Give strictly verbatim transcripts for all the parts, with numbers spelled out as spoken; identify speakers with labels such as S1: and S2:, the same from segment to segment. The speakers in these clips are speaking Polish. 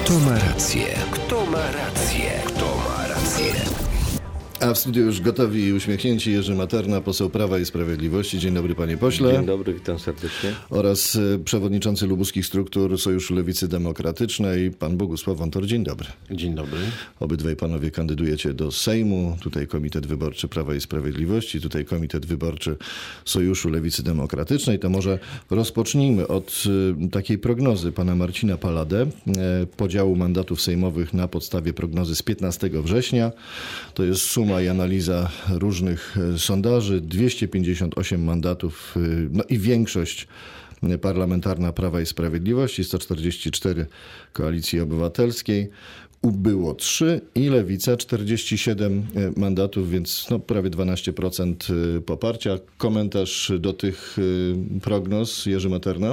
S1: Kto ma rację? Kto ma rację? Kto ma rację?
S2: A w studiu już gotowi i uśmiechnięci Jerzy Materna, poseł Prawa i Sprawiedliwości. Dzień dobry, panie pośle.
S3: Dzień dobry, witam serdecznie.
S2: Oraz y, przewodniczący lubuskich struktur Sojuszu Lewicy Demokratycznej, pan Bogusław Wontor. Dzień dobry.
S4: Dzień dobry.
S2: Obydwaj panowie kandydujecie do Sejmu. Tutaj Komitet Wyborczy Prawa i Sprawiedliwości, tutaj Komitet Wyborczy Sojuszu Lewicy Demokratycznej. To może rozpocznijmy od y, takiej prognozy pana Marcina Paladę, y, podziału mandatów sejmowych na podstawie prognozy z piętnastego września. To jest suma i analiza różnych sondaży, dwieście pięćdziesiąt osiem mandatów, no i większość parlamentarna Prawa i Sprawiedliwości, sto czterdzieści cztery Koalicji Obywatelskiej, ubyło trzy i Lewica czterdzieści siedem mandatów, więc no prawie dwanaście procent poparcia. Komentarz do tych prognoz, Jerzy Materna?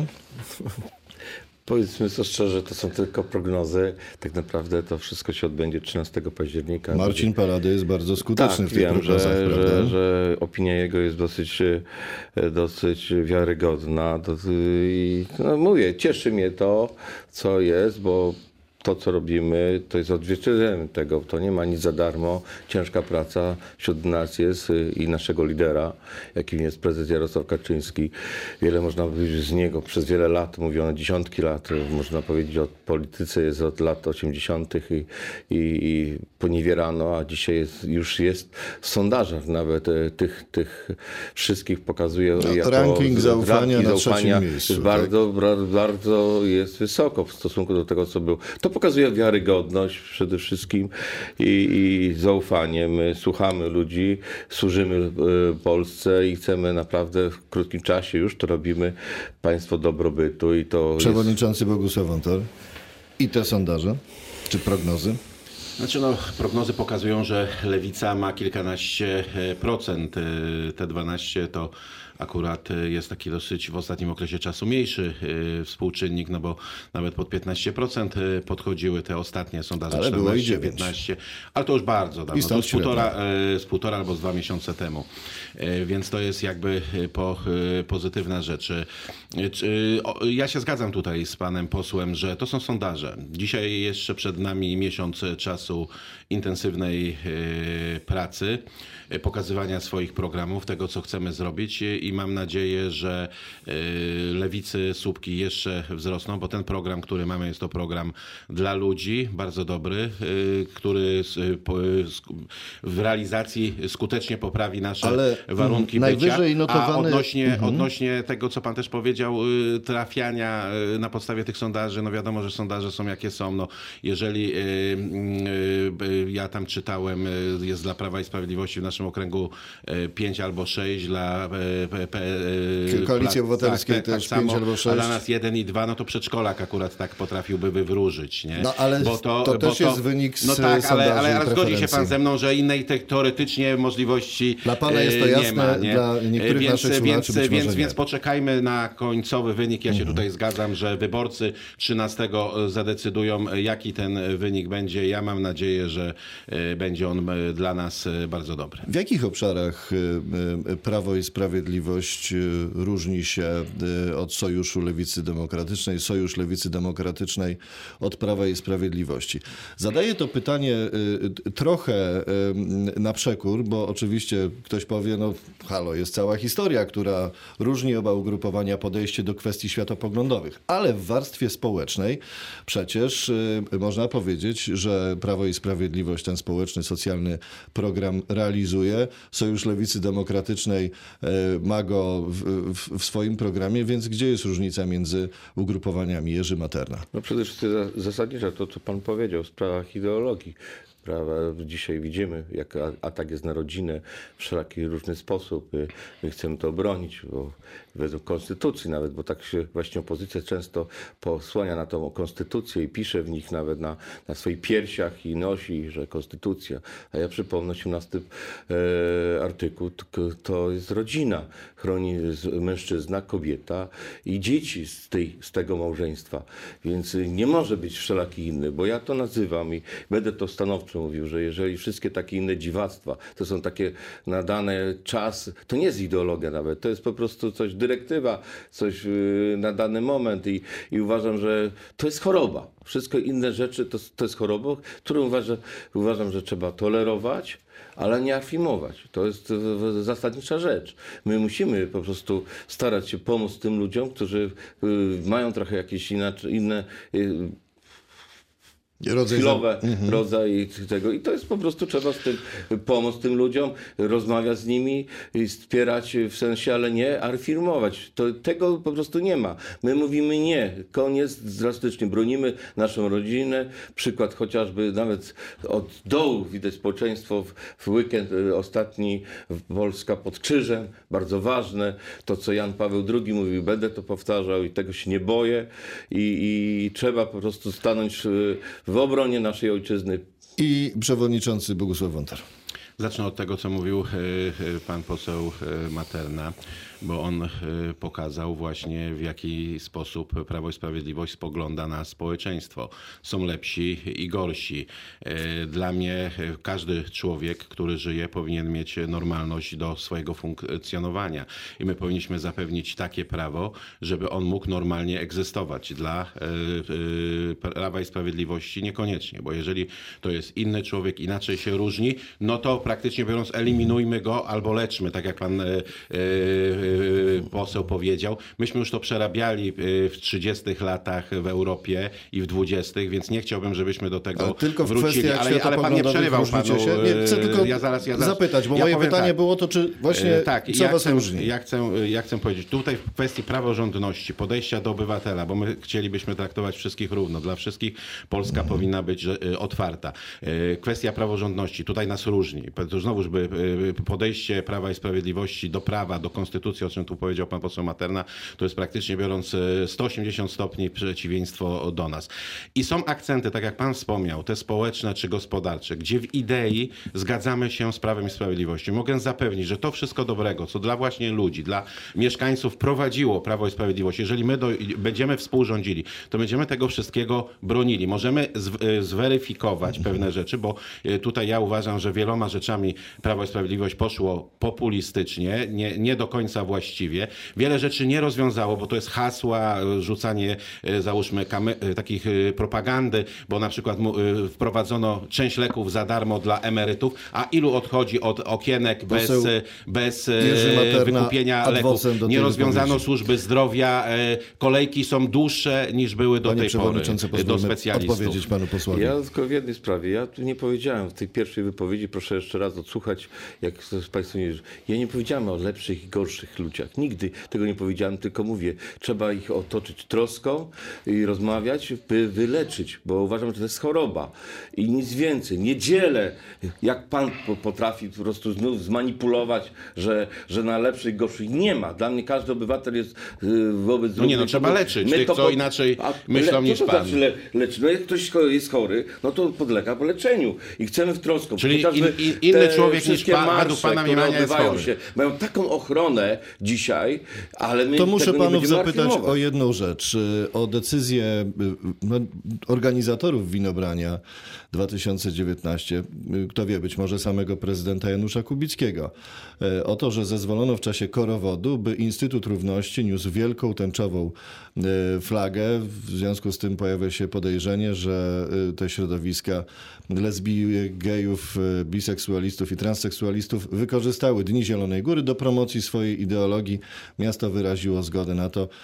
S3: Powiedzmy to szczerze, to są tylko prognozy. Tak naprawdę to wszystko się odbędzie trzynastego października.
S2: Marcin Palady jest bardzo skuteczny
S3: tak,
S2: w tych
S3: wiem,
S2: prognozach,
S3: że,
S2: prawda?
S3: że, że opinia jego jest dosyć, dosyć wiarygodna. I no mówię, cieszy mnie to, co jest, bo to, co robimy, to jest odzwierciedleniem tego. To nie ma nic za darmo. Ciężka praca wśród nas jest i naszego lidera, jakim jest prezes Jarosław Kaczyński. Wiele można powiedzieć z niego. Przez wiele lat, mówiono dziesiątki lat, można powiedzieć o polityce jest od lat osiemdziesiątych i, i, i poniewierano, a dzisiaj jest, już jest w sondażach nawet tych, tych wszystkich pokazuje
S2: no,
S3: jako
S2: ranking zaufania na
S3: zaufania
S2: trzecim miejscu.
S3: jest
S2: tak?
S3: bardzo, bardzo, bardzo jest wysoko w stosunku do tego, co było. To pokazuje wiarygodność przede wszystkim i, i zaufanie. My słuchamy ludzi, służymy Polsce i chcemy naprawdę w krótkim czasie, już to robimy, państwo dobrobytu i to
S2: Przewodniczący jest... Bogusław Wontor. I te sondaże, czy prognozy?
S4: Znaczy no, prognozy pokazują, że Lewica ma kilkanaście procent. Te dwanaście to akurat jest taki dosyć w ostatnim okresie czasu mniejszy współczynnik, no bo nawet pod piętnaście procent podchodziły te ostatnie sondaże,
S2: ale było i
S4: czternaście,
S2: dziewięć.
S4: piętnaście, ale to już bardzo dawno, to z półtora, z półtora albo z dwa miesiące temu, więc to jest jakby po, pozytywna rzecz. Ja się zgadzam tutaj z panem posłem, że to są sondaże. Dzisiaj jeszcze przed nami miesiąc czasu intensywnej pracy, pokazywania swoich programów, tego co chcemy zrobić i mam nadzieję, że lewicy słupki jeszcze wzrosną, bo ten program, który mamy, jest to program dla ludzi, bardzo dobry, który w realizacji skutecznie poprawi nasze
S2: ale
S4: warunki
S2: najwyżej
S4: bycia.
S2: notowany...
S4: A odnośnie,
S2: mhm.
S4: odnośnie tego, co pan też powiedział, trafiania na podstawie tych sondaży, no wiadomo, że sondaże są jakie są. No, jeżeli ja tam czytałem, jest dla Prawa i Sprawiedliwości w naszym okręgu pięć albo sześć, dla
S2: Koalicji Obywatelskiej
S4: tak,
S2: też
S4: tak
S2: pięć
S4: samo,
S2: albo sześć.
S4: a dla nas jeden i dwa, no to przedszkolak akurat tak potrafiłby wywróżyć. Nie?
S2: No ale
S4: bo to,
S2: to
S4: bo
S2: też
S4: to,
S2: jest wynik z
S4: no tak, ale, ale, ale zgodzi się
S2: preferencji.
S4: pan ze mną, że innej te, teoretycznie możliwości
S2: dla pana jest to
S4: nie
S2: jasne,
S4: ma. Nie?
S2: Dla niektórych
S4: więc,
S2: naszych słuchaczy
S4: więc,
S2: być może
S4: więc,
S2: nie.
S4: więc poczekajmy na końcowy wynik. Ja się
S2: mhm.
S4: tutaj zgadzam, że wyborcy trzynastego zadecydują, jaki ten wynik będzie. Ja mam nadzieję, że będzie on dla nas bardzo dobry.
S2: W jakich obszarach Prawo i Sprawiedliwość różni się od Sojuszu Lewicy Demokratycznej, Sojusz Lewicy Demokratycznej od Prawa i Sprawiedliwości? Zadaję to pytanie trochę na przekór, bo oczywiście ktoś powie, no halo, jest cała historia, która różni oba ugrupowania podejście do kwestii światopoglądowych, ale w warstwie społecznej przecież można powiedzieć, że Prawo i Sprawiedliwość ten społeczny, socjalny program realizuje. Sojusz Lewicy Demokratycznej ma go w, w, w swoim programie, więc gdzie jest różnica między ugrupowaniami? Jerzy Materna.
S3: No przede wszystkim zasadniczo to, co pan powiedział w sprawach ideologii. Prawda? Dzisiaj widzimy, jak atak jest na rodzinę w wszelaki różny sposób. My chcemy to obronić, bo według konstytucji nawet, bo tak się właśnie opozycja często posłania na tą konstytucję i pisze w nich nawet na, na swoich piersiach i nosi, że konstytucja. A ja przypomnę, osiemnasty e, artykuł to, to jest rodzina. Chroni mężczyzna, kobieta i dzieci z, tej, z tego małżeństwa. Więc nie może być wszelaki inny, bo ja to nazywam i będę to stanowczo zawsze mówił, że jeżeli wszystkie takie inne dziwactwa to są takie nadane czas, to nie jest ideologia nawet, to jest po prostu coś, dyrektywa, coś yy, na dany moment i, i uważam, że to jest choroba. Wszystko inne rzeczy to, to jest choroba, którą uważam, uważam, że trzeba tolerować, ale nie afirmować. To jest zasadnicza rzecz. My musimy po prostu starać się pomóc tym ludziom, którzy mają trochę jakieś inaczej, inne
S2: rodzaj
S3: chwilowe mhm. rodzaj tego i to jest po prostu, trzeba z tym pomóc tym ludziom, rozmawiać z nimi i wspierać w sensie, ale nie afirmować. To, tego po prostu nie ma. My mówimy nie, koniec drastycznie, bronimy naszą rodzinę, przykład chociażby nawet od dołu widać społeczeństwo w, w weekend ostatni Polska pod krzyżem, bardzo ważne, to co Jan Paweł drugi mówił, będę to powtarzał i tego się nie boję i, i trzeba po prostu stanąć w, w obronie naszej ojczyzny.
S2: I przewodniczący Bogusław Wontor.
S4: Zacznę od tego, co mówił pan poseł Materna, bo on pokazał właśnie, w jaki sposób Prawo i Sprawiedliwość spogląda na społeczeństwo. Są lepsi i gorsi. Dla mnie każdy człowiek, który żyje, powinien mieć normalność do swojego funkcjonowania i my powinniśmy zapewnić takie prawo, żeby on mógł normalnie egzystować. Dla Prawa i Sprawiedliwości niekoniecznie, bo jeżeli to jest inny człowiek, inaczej się różni, no to praktycznie biorąc eliminujmy go albo leczmy, tak jak pan poseł powiedział. Myśmy już to przerabiali w trzydziestych latach w Europie i w dwudziestych, więc nie chciałbym, żebyśmy do tego
S2: ale tylko w
S4: wrócili. Ale, ale pan nie przerywał panu.
S2: Nie, chcę tylko
S4: ja zaraz, ja zaraz,
S2: zapytać, bo
S4: ja
S2: moje pytanie
S4: tak,
S2: było to, czy właśnie
S4: tak,
S2: co
S4: ja
S2: was
S4: chcę,
S2: różni?
S4: Ja chcę, ja chcę powiedzieć, tutaj w kwestii praworządności, podejścia do obywatela, bo my chcielibyśmy traktować wszystkich równo. Dla wszystkich Polska mhm. powinna być otwarta. Kwestia praworządności, tutaj nas różni. To znowuż by podejście Prawa i Sprawiedliwości do prawa, do konstytucji, o czym tu powiedział pan poseł Materna, to jest praktycznie biorąc sto osiemdziesiąt stopni przeciwieństwo do nas. I są akcenty, tak jak pan wspomniał, te społeczne czy gospodarcze, gdzie w idei zgadzamy się z Prawem i Sprawiedliwością. Mogę zapewnić, że to wszystko dobrego, co dla właśnie ludzi, dla mieszkańców prowadziło Prawo i Sprawiedliwość, jeżeli my do, będziemy współrządzili, to będziemy tego wszystkiego bronili. Możemy z, zweryfikować pewne rzeczy, bo tutaj ja uważam, że wieloma rzeczami Prawo i Sprawiedliwość poszło populistycznie, nie, nie do końca właściwie. Wiele rzeczy nie rozwiązało, bo to jest hasła, rzucanie, załóżmy, kamy, takich propagandy, bo na przykład wprowadzono część leków za darmo dla emerytów, a ilu odchodzi od okienek bez, bez wykupienia leków. Nie rozwiązano służby zdrowia, kolejki są dłuższe niż były do
S2: Panie
S4: tej pory do specjalistów.
S2: Odpowiedzieć panu posłowi.
S3: Ja tylko w jednej sprawie. Ja tu nie powiedziałem w tej pierwszej wypowiedzi, proszę jeszcze raz odsłuchać, jak państwo nie... Ja nie powiedziałem o lepszych i gorszych ludziach. Nigdy tego nie powiedziałem, tylko mówię, trzeba ich otoczyć troską i rozmawiać, by wyleczyć, bo uważam, że to jest choroba i nic więcej. Nie dzielę, jak pan potrafi po prostu znów zmanipulować, że, że na lepszych i gorszych nie ma. Dla mnie każdy obywatel jest wobec drugiego.
S4: No nie, no trzeba leczyć tych, co inaczej myślą niż pan.
S3: Znaczy le, leczyć? No jak ktoś jest chory, no to podlega po leczeniu i chcemy w troską.
S4: Czyli in, in, inny człowiek niż pan, według pana mniemania jest chory.
S3: Się, mają taką ochronę dzisiaj, ale my
S2: to muszę
S3: tego
S2: panów
S3: nie
S2: zapytać
S3: afirmować.
S2: o jedną rzecz. O decyzję no, organizatorów winobrania dwa tysiące dziewiętnasty. Kto wie, być może samego prezydenta Janusza Kubickiego. O to, że zezwolono w czasie korowodu, by Instytut Równości niósł wielką tęczową flagę. W związku z tym pojawia się podejrzenie, że te środowiska lesbijek, gejów, biseksualistów i transseksualistów wykorzystały Dni Zielonej Góry do promocji swojej ideologii. Miasto wyraziło zgodę na to.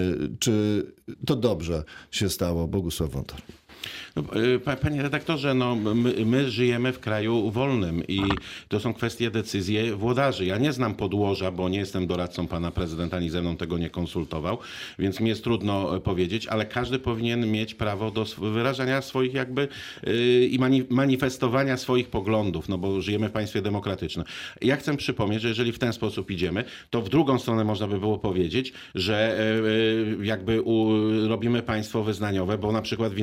S2: Czy to dobrze się stało? Bogusław Wontor.
S4: No, panie redaktorze, no, my, my żyjemy w kraju wolnym i to są kwestie decyzji włodarzy. Ja nie znam podłoża, bo nie jestem doradcą pana prezydenta, ani ze mną tego nie konsultował, więc mi jest trudno powiedzieć, ale każdy powinien mieć prawo do wyrażania swoich jakby yy, i mani manifestowania swoich poglądów, no bo żyjemy w państwie demokratycznym. Ja chcę przypomnieć, że jeżeli w ten sposób idziemy, to w drugą stronę można by było powiedzieć, że yy, jakby u, robimy państwo wyznaniowe, bo na przykład winobranie ze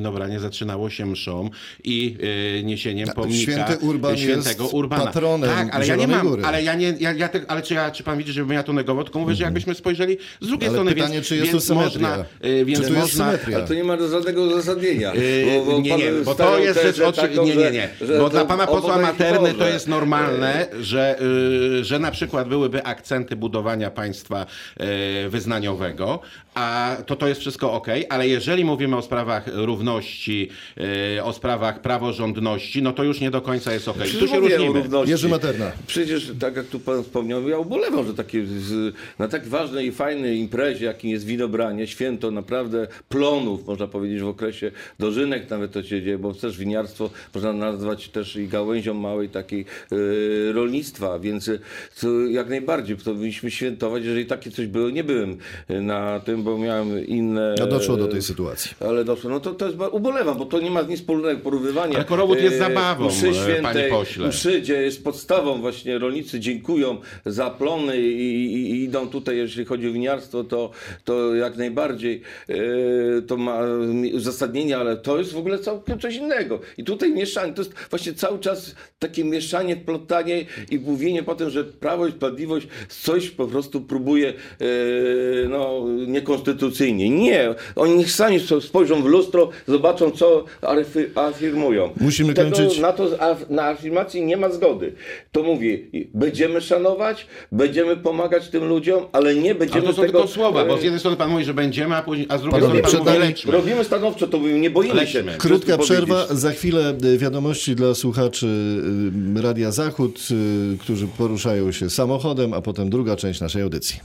S4: zaczynało się mszą i y, niesieniem pomnika
S2: Święty Urban
S4: świętego
S2: jest
S4: Urbana.
S2: patronem
S4: Tak, ale ja nie
S2: Zielonej
S4: mam,
S2: Góry.
S4: ale ja nie, ja, ja te, ale czy, ja, czy pan widzi, żebym ja to negował, tylko mówię, że jakbyśmy spojrzeli z drugiej
S2: Ale
S4: strony,
S2: pytanie,
S4: więc,
S2: czy jest
S4: więc
S2: tu symetria?
S4: można, y, więc
S2: Czy tu jest
S4: można,
S2: symetria?
S3: Ale to nie ma żadnego uzasadnienia.
S4: Yy,
S3: Bo, bo
S4: nie,
S3: pan
S4: nie, bo to
S3: stawiał
S4: jest rzecz
S3: tezę
S4: oczy...
S3: taką,
S4: Nie, nie, nie.
S3: że- że
S4: Bo
S3: to
S4: dla pana posła
S3: obojętnie
S4: Materny to
S3: może.
S4: jest normalne, że, yy, że na przykład byłyby akcenty budowania państwa yy, wyznaniowego, a to to jest wszystko okej, ale jeżeli mówimy o sprawach równości, yy, o sprawach praworządności, no to już nie do końca jest okej.
S3: Przecież
S4: Tu się
S3: mówię o
S4: różnimy.
S3: równości.
S2: Jerzy Materna.
S3: Przecież, tak jak tu pan wspomniał, ja ubolewam, że takie z, na tak ważnej i fajnej imprezie, jakim jest winobranie, święto naprawdę plonów, można powiedzieć, w okresie dożynek nawet to się dzieje, bo też winiarstwo można nazwać też i gałęzią małej takiej e, rolnictwa, więc to jak najbardziej powinniśmy świętować, jeżeli takie coś było. Nie byłem na tym, bo miałem inne...
S2: No doszło do tej sytuacji.
S3: Ale doszło. No to, to jest, ubolewam, bo to nie ma nic wspólnego, porównywania.
S4: Ale korowód jest
S3: e,
S4: zabawą,
S3: mszy
S4: e,
S3: świętej,
S4: panie pośle.
S3: Mszy, gdzie jest podstawą, właśnie rolnicy dziękują za plony i, i, i idą tutaj, jeśli chodzi o winiarstwo, to, to jak najbardziej e, to ma uzasadnienie, ale to jest w ogóle całkiem coś innego. I tutaj mieszanie, to jest właśnie cały czas takie mieszanie, plotanie i mówienie potem, że Prawo i Sprawiedliwość coś po prostu próbuje e, no, niekonstytucyjnie. Nie, oni niech sami spojrzą w lustro, zobaczą, co afirmują.
S2: Musimy
S3: Tego,
S2: kończyć.
S3: Na to na afirmacji nie ma zgody. To mówię, będziemy szanować, będziemy pomagać tym ludziom, ale nie będziemy
S4: Ale to są
S3: tego...
S4: tylko słowa, bo z jednej strony pan mówi, że będziemy, a, później, a z drugiej
S2: Panowie,
S4: strony pan
S2: przed
S4: mówi,
S2: nami-
S4: leczmy.
S3: Robimy stanowczo, to nie boimy
S4: Lećmy.
S3: się.
S2: Krótka
S3: Krótko
S2: przerwa,
S3: powiedzieć.
S2: za chwilę y, wiadomości dla słuchaczy y, Radia Zachód, y, którzy poruszają się samochodem, a potem druga część naszej audycji.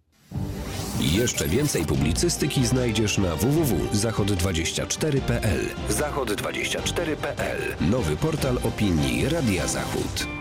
S1: Jeszcze więcej publicystyki znajdziesz na w w w kropka zachod dwadzieścia cztery kropka p l. zachod dwadzieścia cztery kropka p l. Nowy portal opinii Radia Zachód.